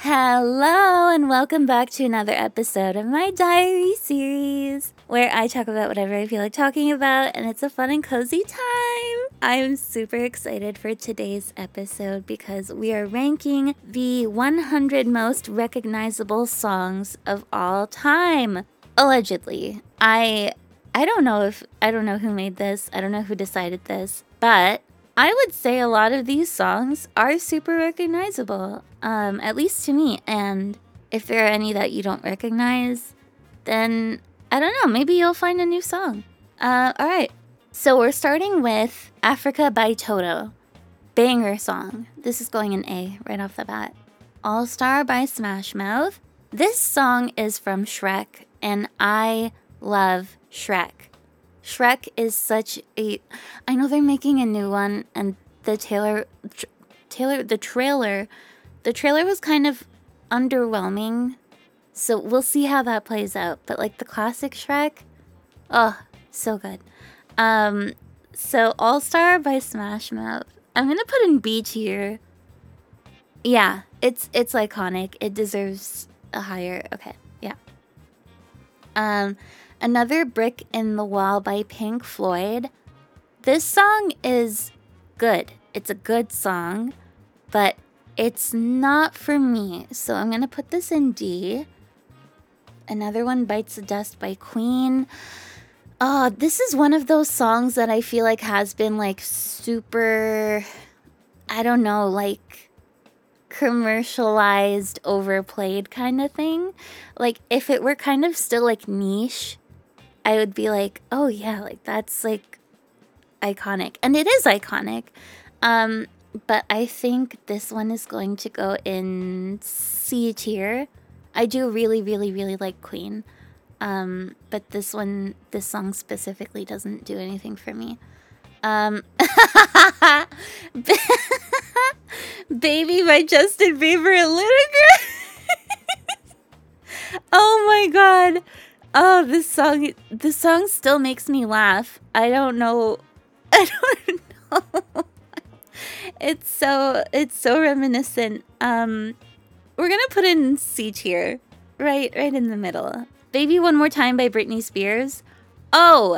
Hello, and welcome back to another episode of my diary series where I talk about whatever I feel like talking about, and it's a fun and cozy time. I'm super excited for today's episode because we are ranking the 100 most recognizable songs of all time. Allegedly. I don't know who made this. I don't know who decided this, but I would say a lot of these songs are super recognizable, at least to me. And if there are any that you don't recognize, then I don't know, maybe you'll find a new song. All right. So we're starting with Africa by Toto. Banger song. This is going in A right off the bat. All Star by Smash Mouth. This song is from Shrek, and I love Shrek. Shrek is such a... I know they're making a new one, and the trailer was kind of underwhelming, so we'll see how that plays out. But like the classic Shrek, oh, so good. So All Star by Smash Mouth. I'm gonna put in B tier. Yeah, it's iconic. It deserves a higher. Okay, yeah. Another Brick in the Wall by Pink Floyd. This song is good. It's a good song, but it's not for me. So I'm going to put this in D. Another one, Bites the Dust by Queen. Oh, this is one of those songs that I feel like has been like super, I don't know, like commercialized, overplayed kind of thing. Like if it were kind of still like niche, I would be like, oh yeah, like that's like iconic. And it is iconic. But I think this one is going to go in C tier. I do really, really, really like Queen. But this song specifically doesn't do anything for me. Baby by Justin Bieber and Ludacris. Oh my god. Oh, this song still makes me laugh. I don't know. It's so reminiscent. We're gonna put in C tier. Right in the middle. Baby One More Time by Britney Spears. Oh,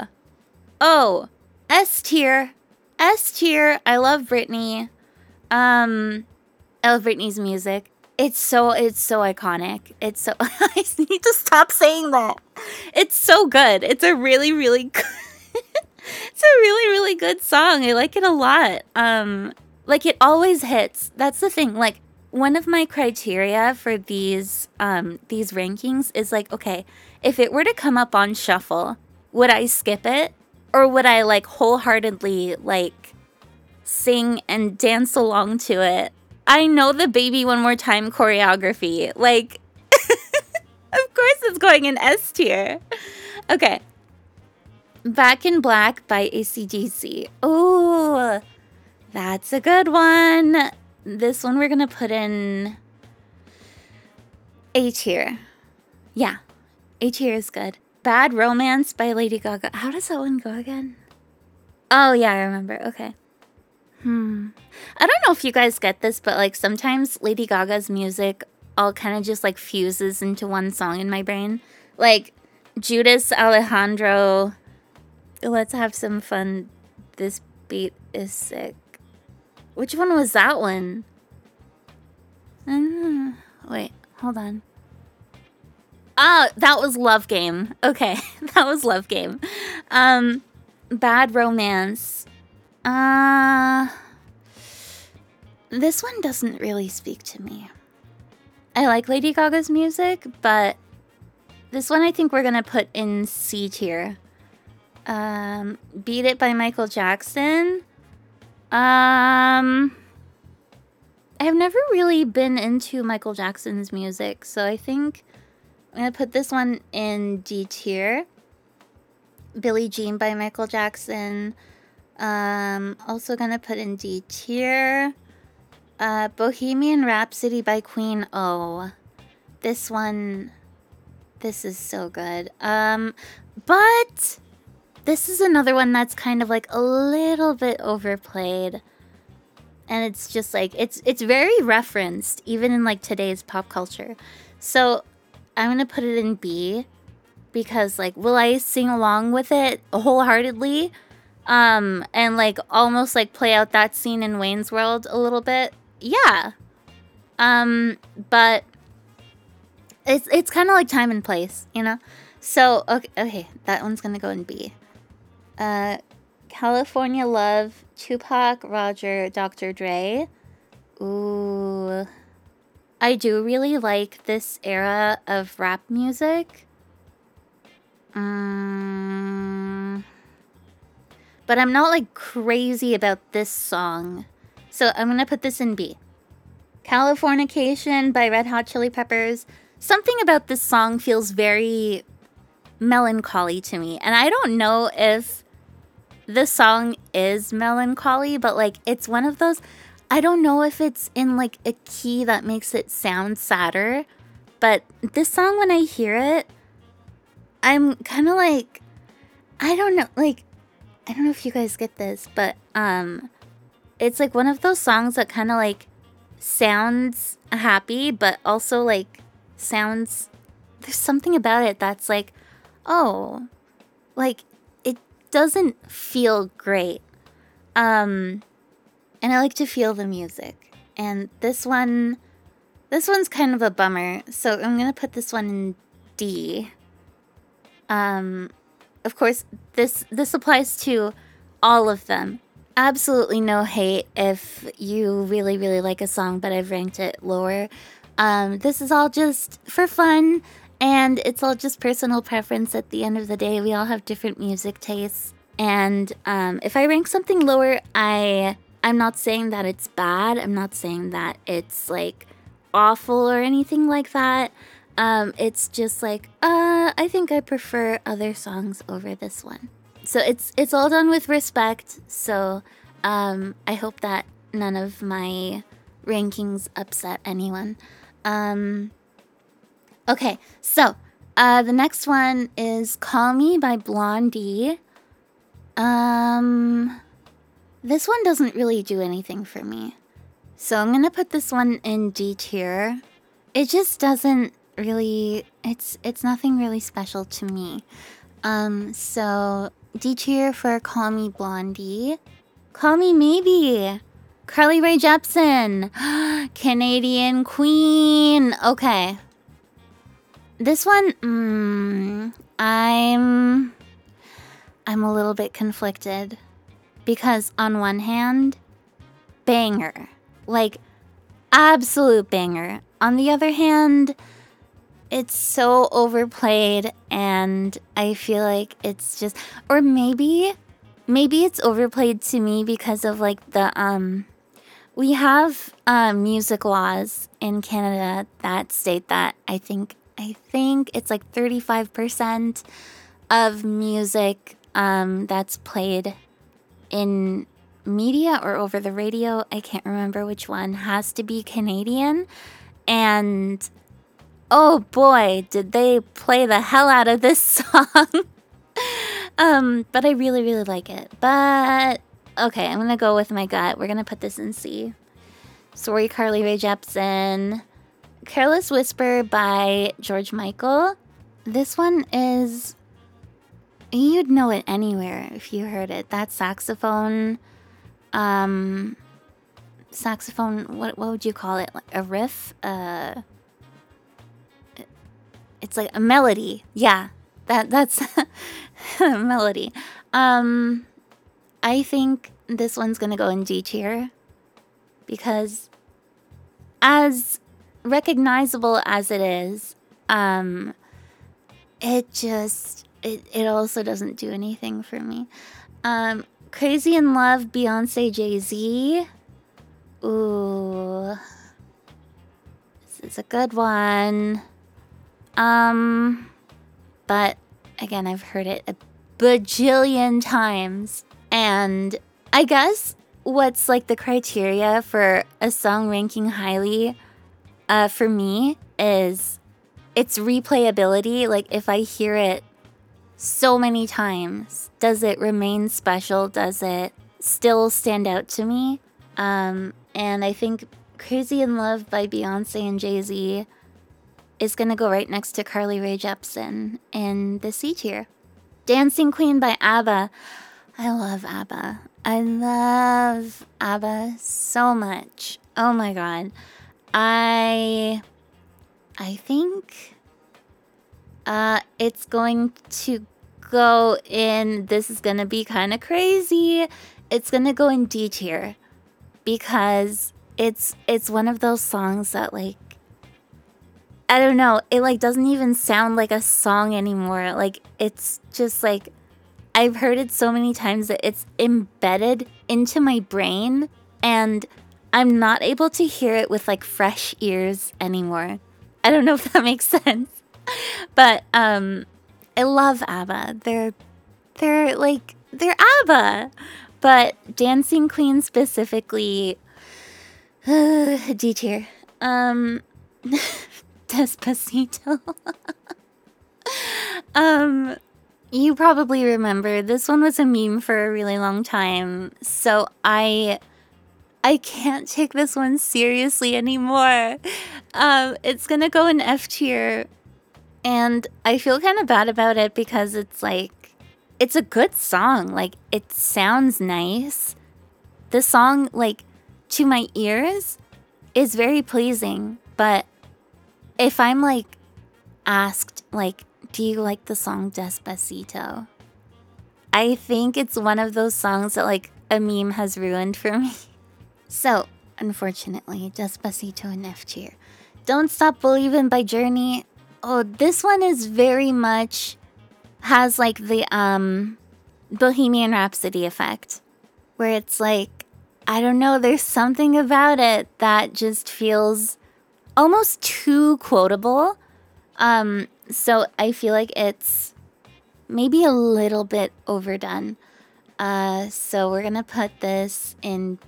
S tier. I love Britney. I love Britney's music. It's so iconic. It's so I need to stop saying that. It's so good. It's a really, really good it's a really, really good song. I like it a lot. Like it always hits. That's the thing. Like one of my criteria for these rankings is like, okay, if it were to come up on shuffle, would I skip it? Or would I like wholeheartedly like sing and dance along to it? I know the Baby One More Time choreography. Like, of course it's going in S tier. Okay. Back in Black by AC/DC. Oh, that's a good one. This one we're going to put in A tier. Yeah, A tier is good. Bad Romance by Lady Gaga. How does that one go again? Oh, yeah, I remember. Okay. I don't know if you guys get this, but like sometimes Lady Gaga's music all kind of just like fuses into one song in my brain. Like Judas Alejandro, Let's Have Some Fun, This Beat Is Sick. Which one was that one? Wait, hold on. Ah, that was Love Game. Okay, that was Love Game. Bad Romance. This one doesn't really speak to me. I like Lady Gaga's music, but this one I think we're gonna put in C tier. Beat It by Michael Jackson. I've never really been into Michael Jackson's music, so I think I'm gonna put this one in D tier. Billie Jean by Michael Jackson. Also gonna put in D tier. Bohemian Rhapsody by Queen. Oh, this is so good. But this is another one that's kind of like a little bit overplayed. and it's just like it's very referenced even in like today's pop culture. So I'm gonna put it in B because like will I sing along with it wholeheartedly? And like almost like play out that scene in Wayne's World a little bit. Yeah. But it's kind of like time and place, you know? So okay, that one's gonna go in B. California Love, Tupac, Roger, Dr. Dre. Ooh. I do really like this era of rap music. But I'm not like crazy about this song. So I'm gonna put this in B. Californication by Red Hot Chili Peppers. Something about this song feels very melancholy to me. And I don't know if the song is melancholy, but like it's one of those, I don't know if it's in like a key that makes it sound sadder, but this song, when I hear it, I'm kind of like, I don't know if you guys get this, but it's like one of those songs that kind of like sounds happy, but also like sounds, there's something about it that's like, oh, like it doesn't feel great. And I like to feel the music. And this one's kind of a bummer. So I'm going to put this one in D. Of course, this applies to all of them. Absolutely no hate if you really, really like a song, but I've ranked it lower. This is all just for fun, and it's all just personal preference at the end of the day. We all have different music tastes. And if I rank something lower, I'm not saying that it's bad. I'm not saying that it's like awful or anything like that. It's just like, I think I prefer other songs over this one. So it's all done with respect. So I hope that none of my rankings upset anyone. Okay, so the next one is Call Me by Blondie. This one doesn't really do anything for me. So I'm gonna put this one in D tier. It just doesn't really, it's nothing really special to me. So D tier for Call Me Blondie. Call Me Maybe. Carly Rae Jepsen. Canadian Queen. Okay. This one, I'm a little bit conflicted. Because on one hand, banger. Like, absolute banger. On the other hand, it's so overplayed, and I feel like it's just, or maybe it's overplayed to me because of like the we have music laws in Canada that state that I think it's like 35% of music that's played in media or over the radio, I can't remember which one, has to be Canadian. And oh boy, did they play the hell out of this song. But I really, really like it. But okay, I'm gonna go with my gut. We're gonna put this in C. Sorry, Carly Rae Jepsen. Careless Whisper by George Michael. This one is, you'd know it anywhere if you heard it. That saxophone, what would you call it? Like a riff? It's like a melody. Yeah, that's a melody. I think this one's gonna go in D tier because as recognizable as it is, it also doesn't do anything for me. Crazy in Love, Beyonce, Jay-Z. Ooh. This is a good one. But again, I've heard it a bajillion times. And I guess what's like the criteria for a song ranking highly for me is its replayability. Like if I hear it so many times, does it remain special? Does it still stand out to me? And I think Crazy in Love by Beyonce and Jay-Z is gonna go right next to Carly Rae Jepsen in the C tier. Dancing Queen by ABBA. I love ABBA. I love ABBA so much. Oh my god. I think it's going to go in, this is gonna be kind of crazy. It's gonna go in D tier because it's one of those songs that, like, I don't know, it like doesn't even sound like a song anymore. Like, it's just like, I've heard it so many times that it's embedded into my brain and I'm not able to hear it with like fresh ears anymore. I don't know if that makes sense. But I love ABBA. They're ABBA. But Dancing Queen specifically, D tier. Despacito. You probably remember this one was a meme for a really long time. So I can't take this one seriously anymore. It's gonna go in F tier. And I feel kind of bad about it because it's like, it's a good song. Like, it sounds nice. The song, like, to my ears is very pleasing. But if I'm, like, asked, like, do you like the song Despacito? I think it's one of those songs that, like, a meme has ruined for me. So, unfortunately, Despacito in F tier. Don't Stop Believin' by Journey. Oh, this one is very much has like the Bohemian Rhapsody effect, where it's like, I don't know, there's something about it that just feels almost too quotable. So I feel like it's maybe a little bit overdone. So we're gonna put this in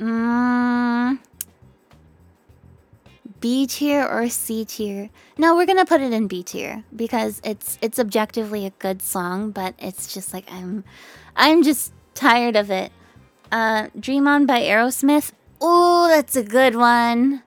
B tier or C tier? No, we're gonna put it in B tier because it's objectively a good song, but it's just like I'm just tired of it. Dream On by Aerosmith. Oh, that's a good one.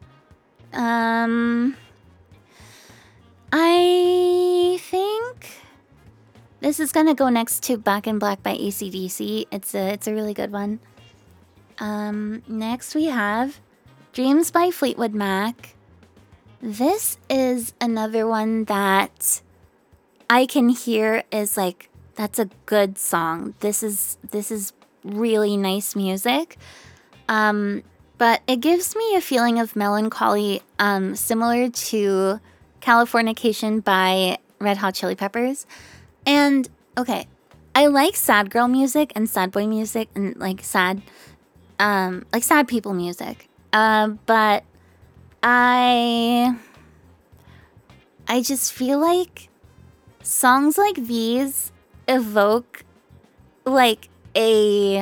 I think this is gonna go next to Back in Black by AC/DC. It's a really good one. Next we have Dreams by Fleetwood Mac. This is another one that I can hear is like, that's a good song. This is really nice music. But it gives me a feeling of melancholy, similar to Californication by Red Hot Chili Peppers. And okay, I like sad girl music and sad boy music and like sad people music. But I just feel like songs like these evoke like a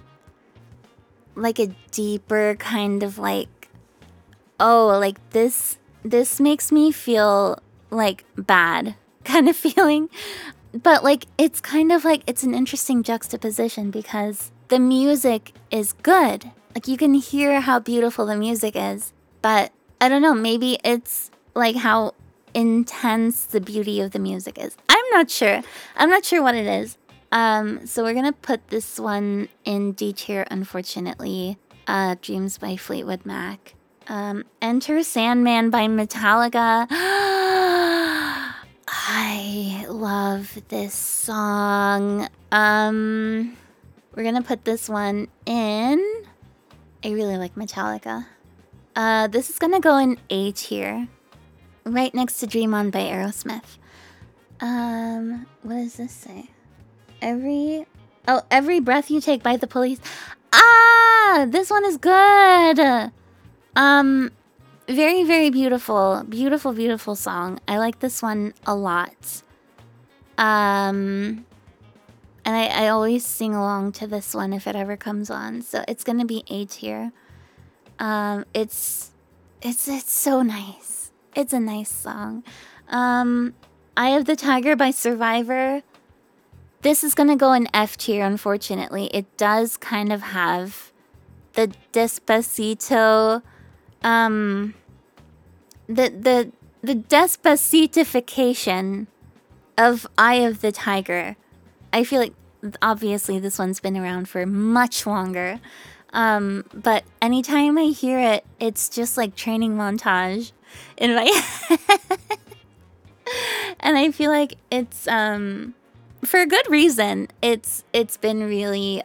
deeper kind of like, oh, like this makes me feel like bad kind of feeling. But like, it's kind of like, it's an interesting juxtaposition because the music is good. Like, you can hear how beautiful the music is, but I don't know, maybe it's like how intense the beauty of the music is. I'm not sure what it is. So we're gonna put this one in D tier, unfortunately. Dreams by Fleetwood Mac. Enter Sandman by Metallica. I love this song. We're gonna put this one in. I really like Metallica. This is gonna go in A tier, right next to Dream On by Aerosmith. What does this say? Every Breath You Take by The Police. Ah, this one is good. Very, very beautiful. Beautiful, beautiful song. I like this one a lot. And I always sing along to this one if it ever comes on. So it's gonna be A tier. It's so nice. It's a nice song. Eye of the Tiger by Survivor. This is gonna go in F tier, unfortunately. It does kind of have the Despacito, the Despacitification of Eye of the Tiger. I feel like obviously this one's been around for much longer. But anytime I hear it, it's just like training montage in my head. And I feel like it's for a good reason. It's been really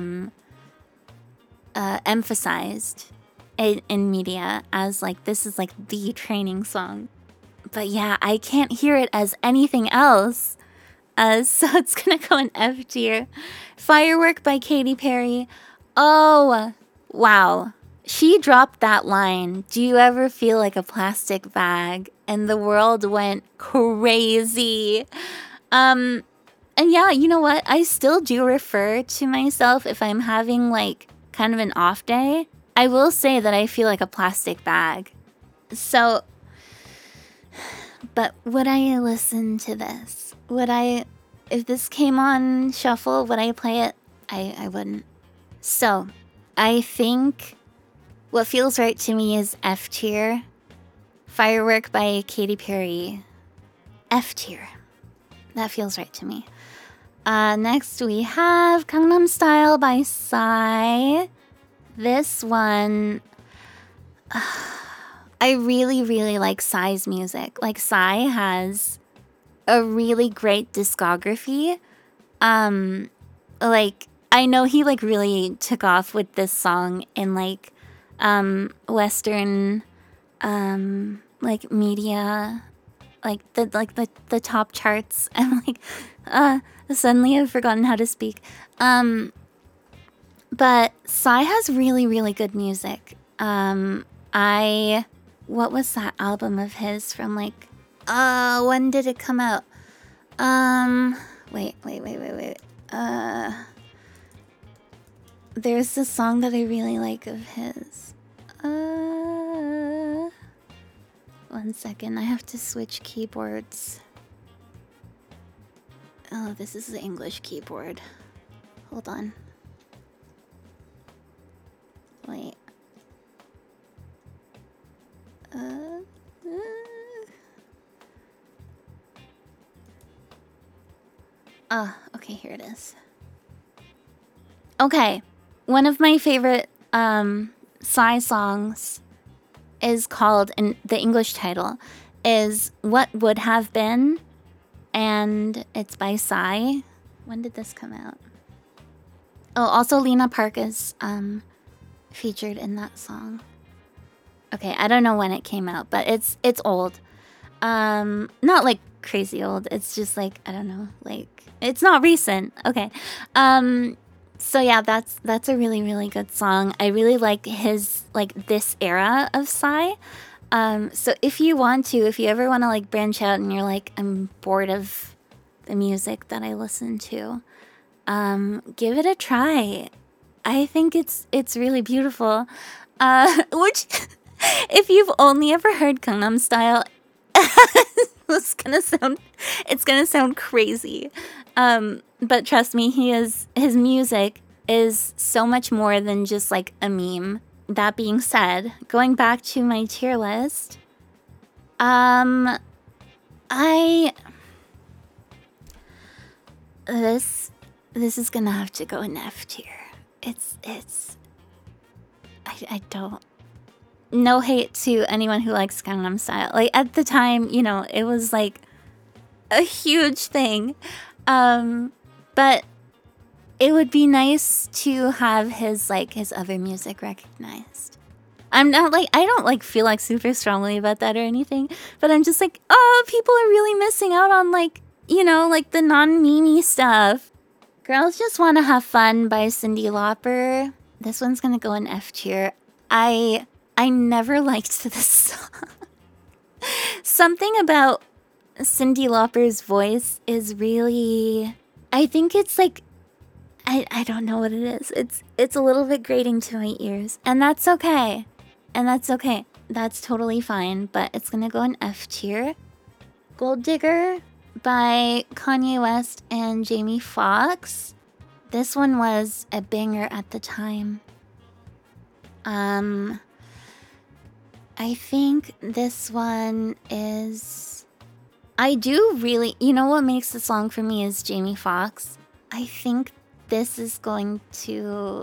emphasized in media as like this is like the training song. But yeah, I can't hear it as anything else. So it's gonna go in F tier. Firework by Katy Perry. Oh, wow. She dropped that line. Do you ever feel like a plastic bag? And the world went crazy. And yeah, you know what? I still do refer to myself if I'm having like kind of an off day. I will say that I feel like a plastic bag. So, but would I listen to this? If this came on shuffle, would I play it? I wouldn't. So, I think what feels right to me is F tier. Firework by Katy Perry. F tier. That feels right to me. Next we have Gangnam Style by Psy. This one, I really, really like Psy's music. Like, Psy has a really great discography. Like, I know he like really took off with this song in like Western like media, like the top charts. I'm like, suddenly I've forgotten how to speak. But Psy has really, really good music. What was that album of his from like, when did it come out? Wait. There's this song that I really like of his. 1 second, I have to switch keyboards. Oh, this is the English keyboard. Hold on. Wait. Okay, here it is. Okay, one of my favorite Psy songs is called, and the English title is What Would Have Been, and it's by Psy. When did this come out? Oh, also Lena Park is featured in that song. Okay, I don't know when it came out, but it's old. Not like crazy old. It's just like, I don't know, like it's not recent. Okay. So yeah, that's a really, really good song. I really like his like this era of Psy. So if you ever want to like branch out and you're like, I'm bored of the music that I listen to, give it a try. I think it's really beautiful. Which if you've only ever heard Gangnam Style, it's gonna sound crazy. But trust me, his music is so much more than just like a meme. That being said, going back to my tier list, this is gonna have to go in F tier. I don't. No hate to anyone who likes Gangnam Style. Like at the time, you know, it was like a huge thing. But it would be nice to have his other music recognized. I don't like feel like super strongly about that or anything, but I'm just like, oh, people are really missing out on like, you know, like the non-memey stuff. Girls Just Wanna Have Fun by Cyndi Lauper. This one's gonna go in F tier. I never liked this song. Something about Cyndi Lauper's voice is really, I think it's like, I don't know what it is. It's a little bit grating to my ears, and that's okay. That's totally fine, but it's gonna go in F tier. Gold Digger by Kanye West and Jamie Foxx. This one was a banger at the time. I think this one is... I do really... You know what makes the song for me is Jamie Foxx. I think this is going to...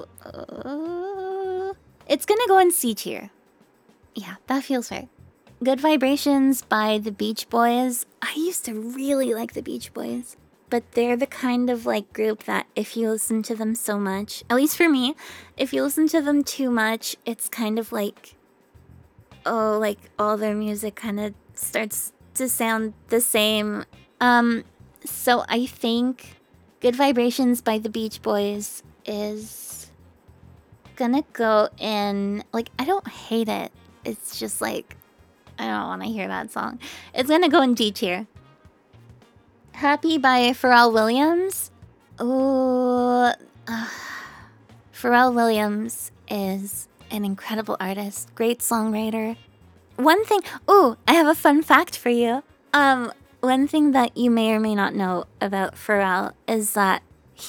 it's gonna go in C tier. Yeah, that feels fair. Good Vibrations by the Beach Boys. I used to really like the Beach Boys. But they're the kind of like group that if you listen to them so much... At least for me, if you listen to them too much, it's kind of like... Oh, like all their music kind of starts to sound the same. So I think Good Vibrations by the Beach Boys is gonna go in, like, I don't hate it. It's just like, I don't want to hear that song. It's gonna go in D tier. Happy by Pharrell Williams. Oh, Pharrell Williams is an incredible artist, great songwriter. One thing, I have a fun fact for you. One thing that you may or may not know about Pharrell is that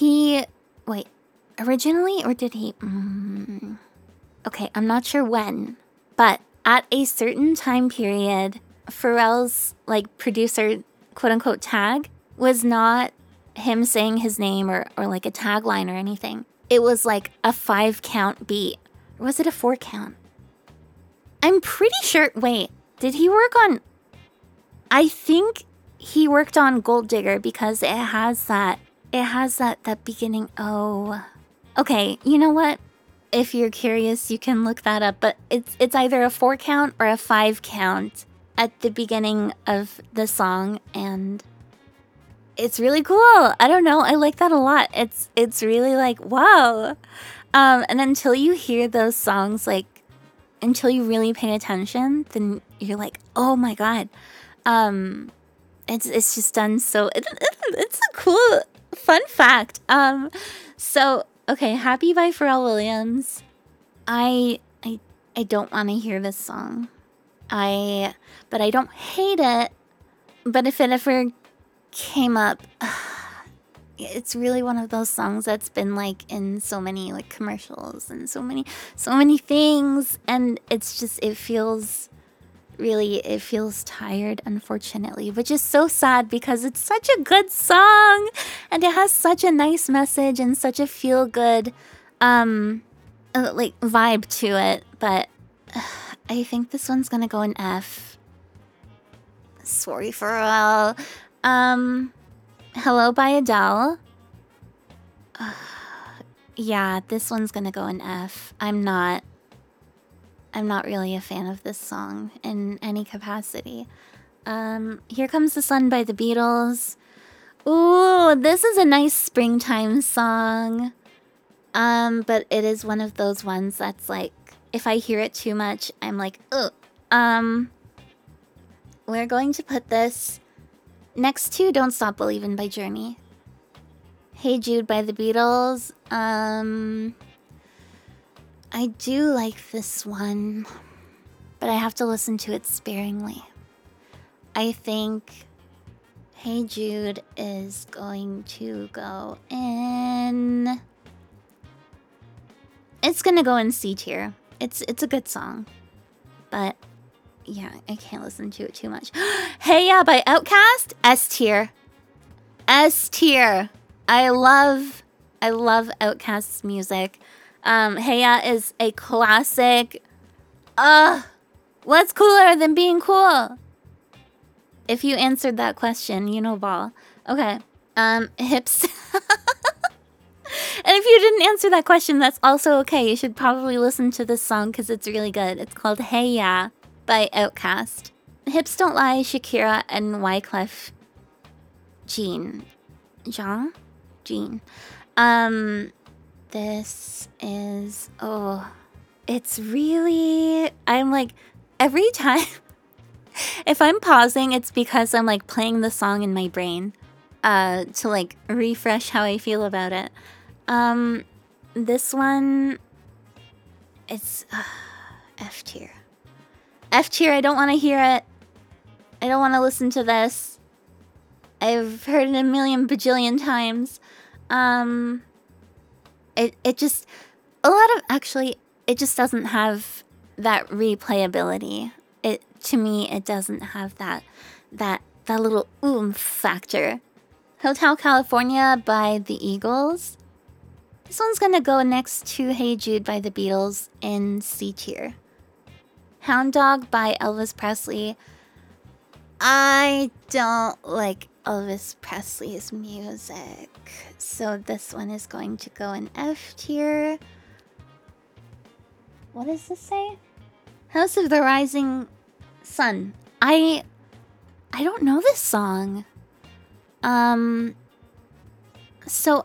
originally, or did he? Okay, I'm not sure when, but at a certain time period, Pharrell's like producer, quote unquote, tag was not him saying his name or like a tagline or anything. It was like a 5-count beat. Or was it a 4-count? I'm pretty sure... Wait, did he work on... I think he worked on Gold Digger because it has that beginning... Oh. Okay, you know what? If you're curious, you can look that up. But it's either a 4-count or a 5-count at the beginning of the song. And it's really cool. I don't know. I like that a lot. It's really like, wow. And until you hear those songs, like, until you really pay attention, then you're like, oh my god. It's just done so... It's a cool, fun fact. So, okay, Happy by Pharrell Williams. I don't want to hear this song. But I don't hate it. But if it ever came up... It's really one of those songs that's been like in so many like commercials and so many things, and it's just it feels tired, unfortunately, which is so sad because it's such a good song and it has such a nice message and such a feel good like vibe to it. But I think this one's gonna go in F. Sorry, Pharrell. Hello by Adele. Yeah, this one's gonna go in F. I'm not really a fan of this song in any capacity. Here Comes the Sun by the Beatles. Ooh, this is a nice springtime song. But it is one of those ones that's like, if I hear it too much, I'm like, ugh. We're going to put this next to Don't Stop Believin' by Journey. Hey Jude by the Beatles. I do like this one, but I have to listen to it sparingly. I think Hey Jude is going to go in... It's gonna go in C tier. It's a good song, but yeah, I can't listen to it too much. Hey Ya by Outkast, S tier. S tier. I love Outkast's music. Hey Ya is a classic. What's cooler than being cool? If you answered that question, you know ball. Okay. Hips. And if you didn't answer that question, that's also okay. You should probably listen to this song because it's really good. It's called Hey Ya by Outkast. Hips Don't Lie, Shakira, and Wyclef Jean. This is... Oh, it's really... I'm like... Every time... If I'm pausing, it's because I'm like playing the song in my brain. To like refresh how I feel about it. This one... It's... F tier. F tier, I don't want to hear it. I don't want to listen to this. I've heard it a million bajillion times. It just... A lot of... Actually, it just doesn't have that replayability. To me, it doesn't have that little oomph factor. Hotel California by the Eagles. This one's gonna go next to Hey Jude by the Beatles in C tier. Hound Dog by Elvis Presley. I don't like Elvis Presley's music, so this one is going to go in F tier. What does this say? House of the Rising Sun. I don't know this song. So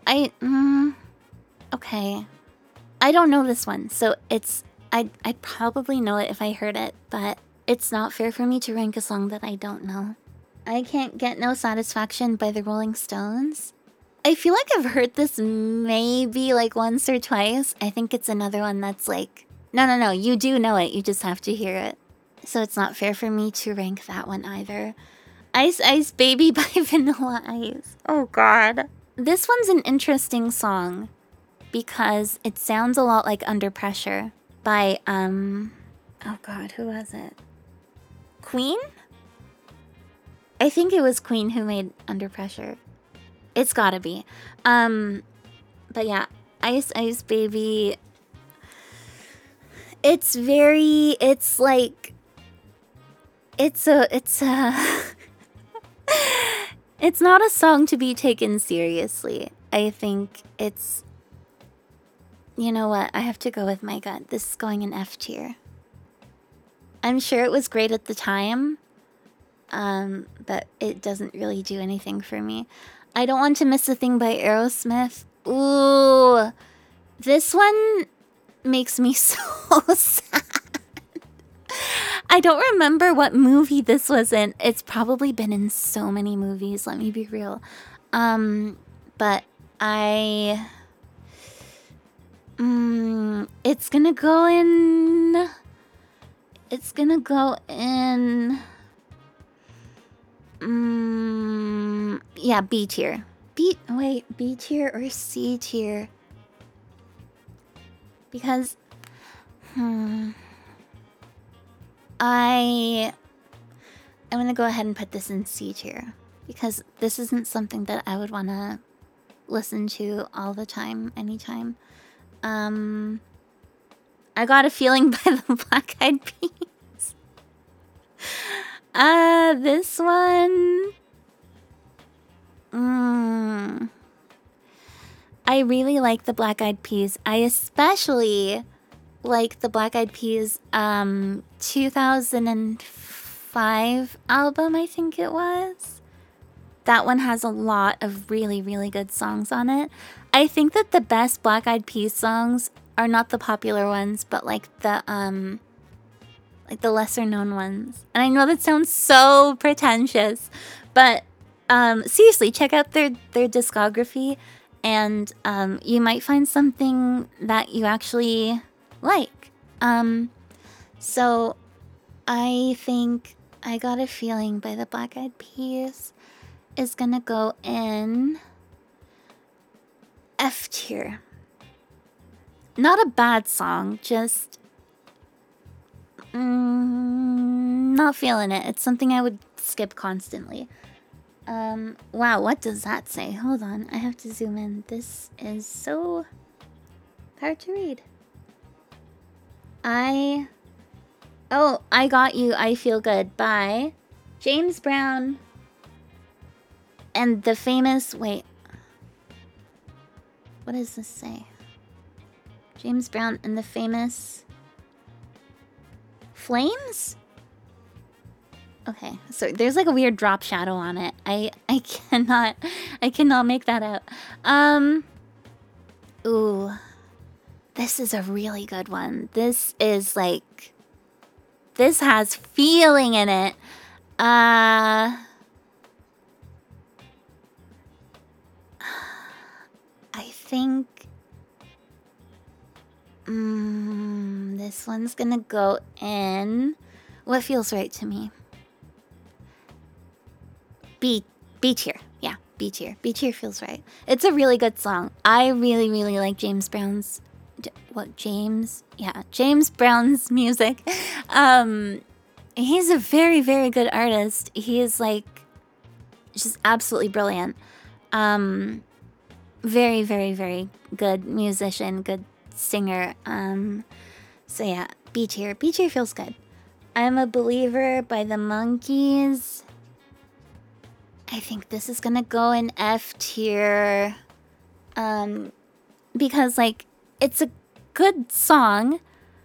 okay. I don't know this one, so I'd probably know it if I heard it, but it's not fair for me to rank a song that I don't know. I Can't Get No Satisfaction by the Rolling Stones. I feel like I've heard this maybe like once or twice. I think it's another one that's like, no, you do know it, you just have to hear it. So it's not fair for me to rank that one either. Ice Ice Baby by Vanilla Ice. Oh god. This one's an interesting song because it sounds a lot like Under Pressure by, oh god, who was it? Queen? I think it was Queen who made Under Pressure. It's gotta be. But yeah, Ice Ice Baby. It's like... It's a... It's not a song to be taken seriously. I think it's... You know what? I have to go with my gut. This is going in F tier. I'm sure it was great at the time, but it doesn't really do anything for me. I Don't Want to Miss a Thing by Aerosmith. Ooh, this one makes me so sad. I don't remember what movie this was in. It's probably been in so many movies, let me be real. But it's gonna go in... It's gonna go in... yeah, B tier. B tier or C tier? Because... I'm gonna go ahead and put this in C tier. Because this isn't something that I would wanna listen to all the time, anytime. I Got a Feeling by the Black Eyed Peas. This one... I really like the Black Eyed Peas. I especially like the Black Eyed Peas 2005 album, I think it was. That one has a lot of really, really good songs on it. I think that the best Black Eyed Peas songs are not the popular ones, but like the lesser known ones. And I know that sounds so pretentious, but seriously, check out their discography, and you might find something that you actually like. So I think I Got a Feeling by the Black Eyed Peas is gonna go in F tier. Not a bad song, just not feeling it. It's something I would skip constantly. Wow, what does that say? Hold on, I have to zoom in. This is so hard to read. I Got You, I Feel Good by James Brown and the famous... Wait. What does this say? James Brown and the famous... Flames? Okay, so there's like a weird drop shadow on it. I cannot make that out. Ooh. This is a really good one. This is like... This has feeling in it. I think... this one's gonna go in... What Feels Right to Me. B tier. Yeah, B tier. B tier feels right. It's a really good song. I really, really like James Brown's what, James? Yeah, James Brown's music. He's a very, very good artist. He is like just absolutely brilliant. Very, very, very good musician, good singer. So yeah, B tier. B tier feels good. I'm a Believer by the Monkees. I think this is gonna go in F tier. Because like it's a good song.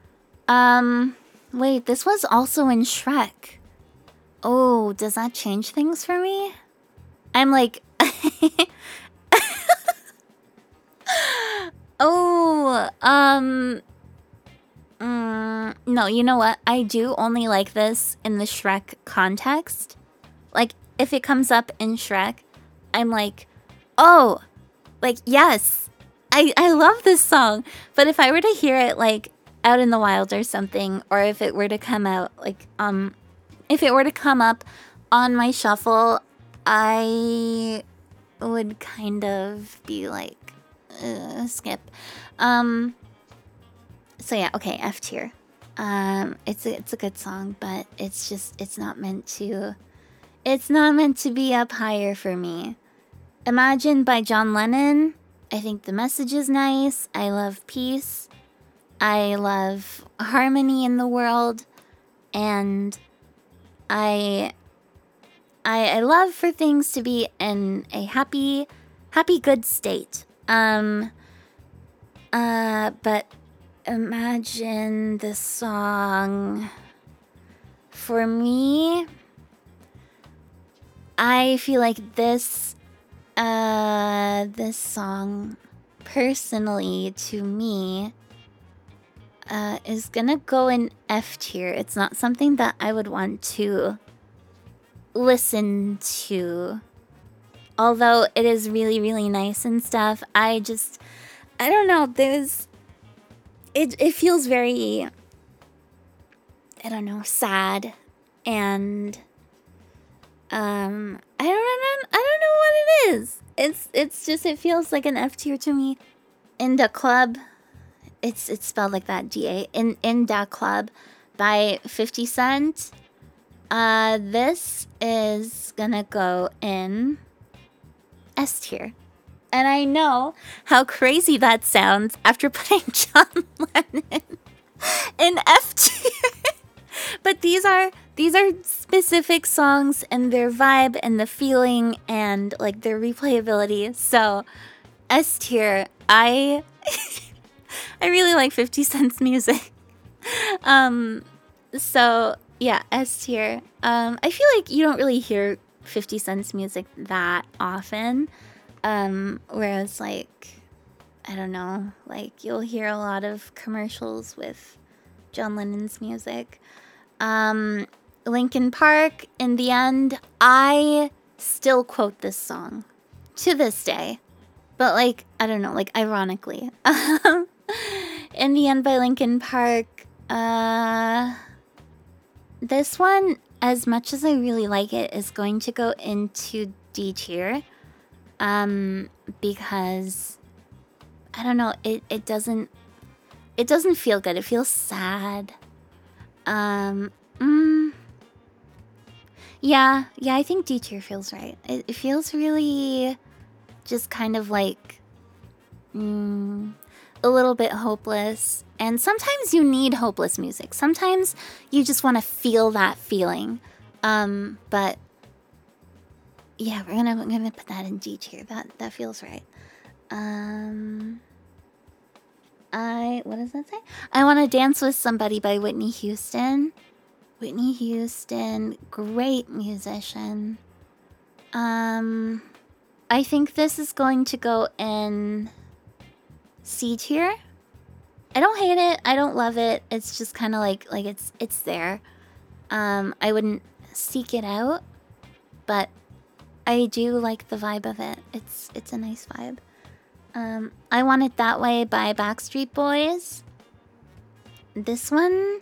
Wait, this was also in Shrek. Oh, does that change things for me? I'm like oh, no, you know what? I do only like this in the Shrek context. Like, if it comes up in Shrek, I'm like, oh, like, yes, I love this song. But if I were to hear it, like, out in the wild or something, or if it were to come out, like, if it were to come up on my shuffle, I would kind of be like, skip. So yeah, okay, F tier. It's a good song, but it's not meant to be up higher for me. Imagine by John Lennon. I think the message is nice. I love peace. I love harmony in the world, and I love for things to be in a happy good state. But imagine the song. For me, I feel like this song, personally, to me, is gonna go in F tier. It's not something that I would want to listen to. Although it is really, really nice and stuff, I don't know, it feels very, I don't know, sad, and I don't know what it is. It's just, it feels like an F tier to me. In Da Club, it's spelled like that, DA. In Da Club by 50 Cent. This is gonna go in S tier. And I know how crazy that sounds after putting John Lennon in F tier. But these are specific songs and their vibe and the feeling and like their replayability. So S tier, I really like 50 Cent's music. So yeah, S tier. I feel like you don't really hear 50 Cent's music that often. Whereas like, I don't know, like you'll hear a lot of commercials with John Lennon's music. Linkin Park, in the end, I still quote this song to this day. But like, I don't know, like ironically. In the End by Linkin Park, this one, as much as I really like it, is going to go into D tier. Because I don't know, it doesn't feel good. It feels sad. Yeah, I think D tier feels right. It feels really just kind of like a little bit hopeless. And sometimes you need hopeless music. Sometimes you just want to feel that feeling. But yeah, we're gonna put that in D tier. That feels right. What does that say? I Want to Dance with Somebody by Whitney Houston. Whitney Houston, great musician. I think this is going to go in C tier. I don't hate it. I don't love it. It's just kind of like it's there. I wouldn't seek it out, but I do like the vibe of it. It's a nice vibe. I Want It That Way by Backstreet Boys. This one's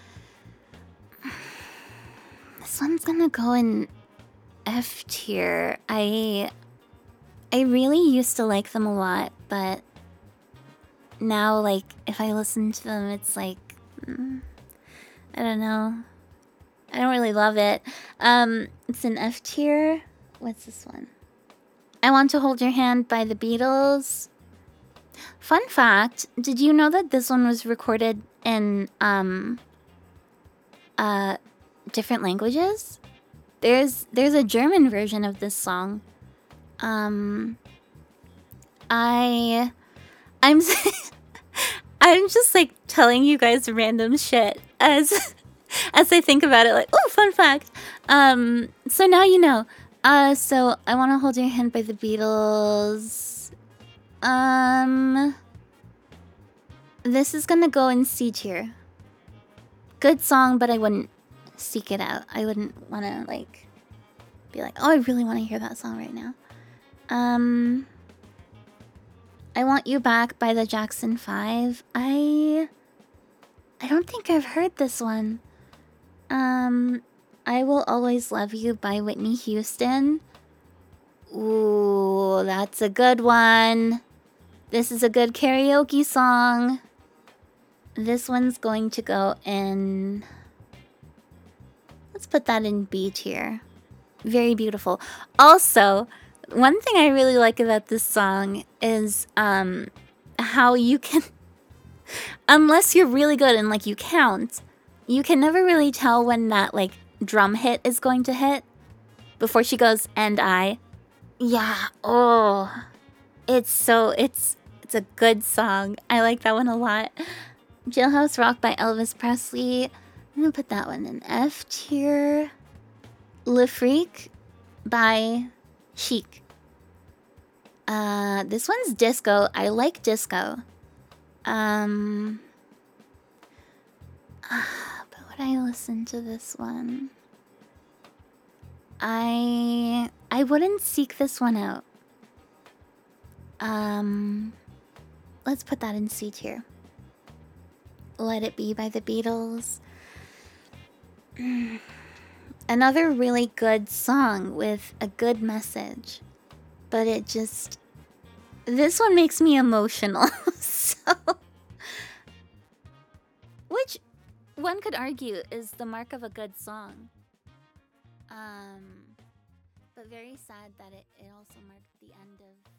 gonna go in F tier. I really used to like them a lot, but now, like, if I listen to them, it's like, I don't know. I don't really love it. It's an F tier. What's this one? I Want to Hold Your Hand by the Beatles. Fun fact, did you know that this one was recorded in different languages? There's a German version of this song. I'm I'm just like telling you guys random shit as as I think about it, like, oh, fun fact. So now you know. So I Want to Hold Your Hand by the Beatles. This is gonna go in C tier. Good song, but I wouldn't seek it out. I wouldn't wanna like be like, oh, I really want to hear that song right now. I Want You Back by the Jackson 5. I don't think I've heard this one. I Will Always Love You by Whitney Houston. Ooh, that's a good one. This is a good karaoke song. This one's going to go in... Let's put that in B tier. Very beautiful. Also, one thing I really like about this song is how you can... Unless you're really good and like you count, you can never really tell when that like drum hit is going to hit before she goes, and I. Yeah, oh. It's a good song. I like that one a lot. Jailhouse Rock by Elvis Presley. I'm gonna put that one in F tier. Le Freak by Chic. This one's disco. I like disco. But would I listen to this one? I wouldn't seek this one out. Let's put that in C tier. Let It Be by the Beatles. Another really good song with a good message. But it just... This one makes me emotional. So... Which, one could argue, is the mark of a good song. But very sad that it also marked the end of...